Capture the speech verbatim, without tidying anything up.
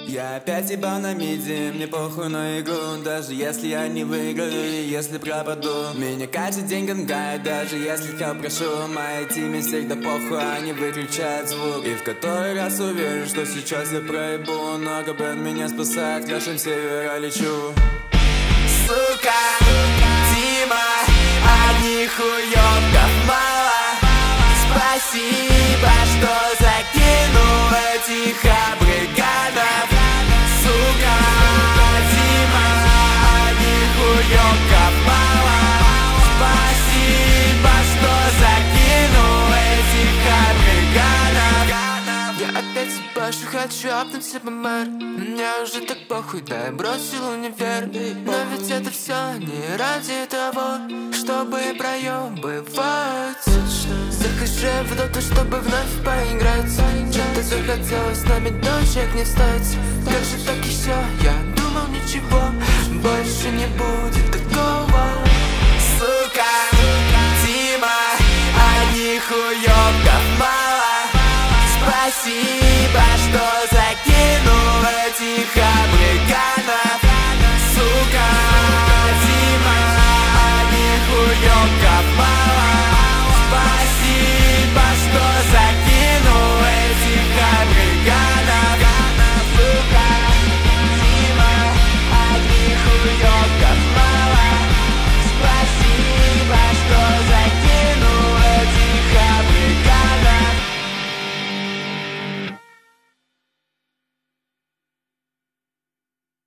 Я опять ебал на миди, мне похуй на игру. Даже если я не выиграю или если пропаду, меня каждый день гангает, даже если я прошу. Моей теме всегда похуй, они выключают звук. И в который раз уверен, что сейчас я проебу. Но ГБН меня спасает, к нашим севера лечу. Сука, Дима, одних уёбков мало. Спасибо, что закинул этих абриганов. Сука, Дима, одних уёбков мало. Спасибо, что закинул этих абриганов. Я опять ебашу, хочу апнуть себе мэр. Мне уже так похуй, да я бросил универ. Но ведь это все не ради того, чтобы проебывать. Захожу в доту, чтобы вновь поиграть. Что-то захотелось с нами дочек не стать. Как же так еще? Я думал ничего, больше не будет такого. Сука, Дима, одних уёбков мало. Спасибо.